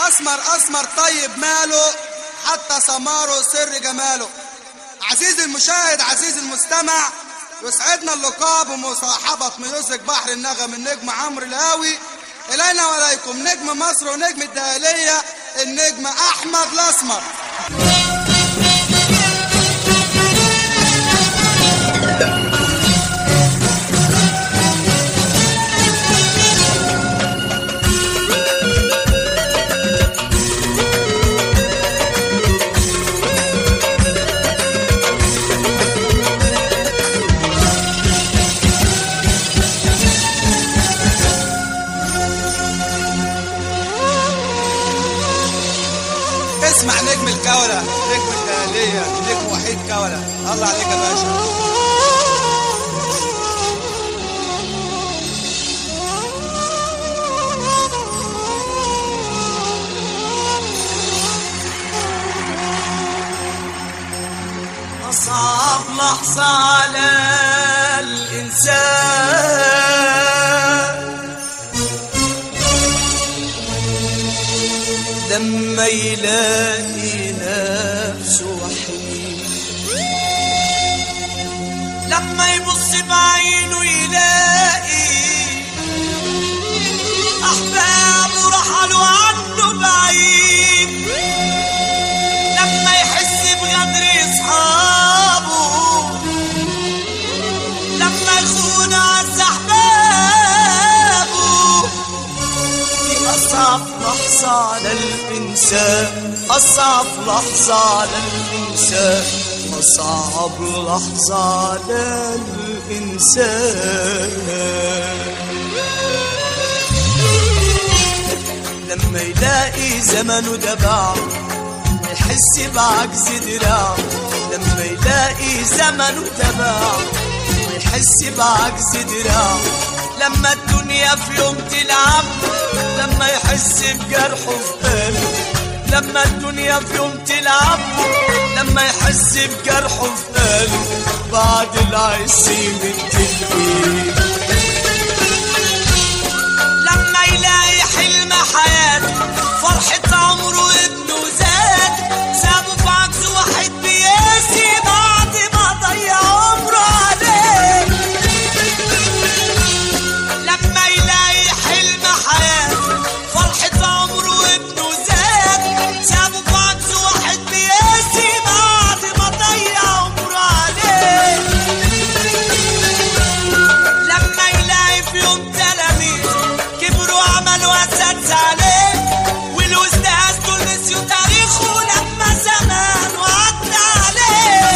اسمر اسمر طيب ماله، حتى سماره سر جماله. عزيزي المشاهد عزيزي المستمع، يسعدنا اللقاء بمصاحبة ميوزك بحر النغم النجم عمرو الهاوي. إلينا وإليكم نجم مصر ونجم الدهالية النجم أحمد الأسمر. اسمع نجم الكولة، نجم الدهالية، نجم وحيد كولة. الله عليك يا باشا. أصعب لحظة على الإنسان لما يلاقي نفسه وحيد، لما يبص بعينه يلاقي أحبابه رحلوا عنه بعيد، لما يحس بغدر أصحابه، لما يخون عز أحبابه. دي أصعب لحظة على الإنسان، أصعب لحظة على الإنسان، أصعب لحظة على الإنسان. لما يلاقي زمنه دبع يحس بعجز دراعه، لما يلاقي زمنه دبع يحس بعجز دراعه، لما الدنيا في يوم تلعب، لما يحس بجرحه في قلبه، لما الدنيا في يوم تلعب، لما يحس بجرحه في قلبه، بعد العسيم التلقين. لما يلاقي حلم حياته فرحة عمره ابنه زاد، سابه في عكس واحد بياسي بعد ما ضيع عمره عليه. لما يلاقي حلم حياته فرحة عمره ابنه زاد، سابه في عكس واحد بياسي بعد ما ضيع عمره عليه. لما يلاقي في يوم تلاميذ كبروا عملوا أساتذة عليه، والأستاذ دول نسيوا تاريخه لما زمان وعدى عليه.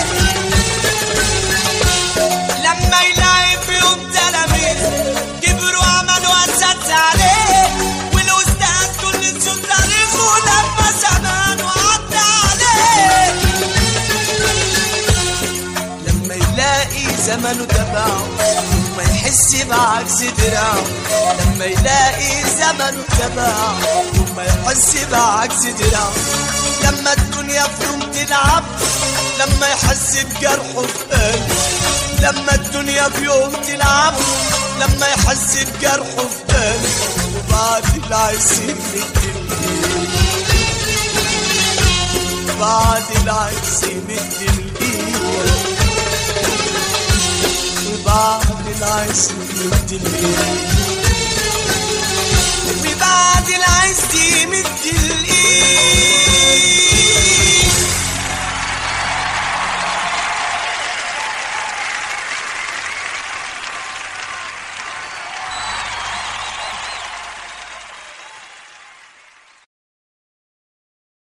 لما يلاقي في يوم تلاميذ كبروا عملوا أساتذة عليه، والأستاذ دول نسيوا تاريخه لما زمان وعدى عليه. لما يلاقي زمنه تبعه وما يحس بعجز دراعه، لما يلاقي زمنه تبعه وما يحس بعجز دراعه، لما الدنيا في يوم تلعب، لما يحس بجرحه في قلبه، لما الدنيا في يوم تلعب، لما يحس بجرحه في قلبه، وبعد العسير التلقين، بعد العسير التلقين، بعد العسير التلقين.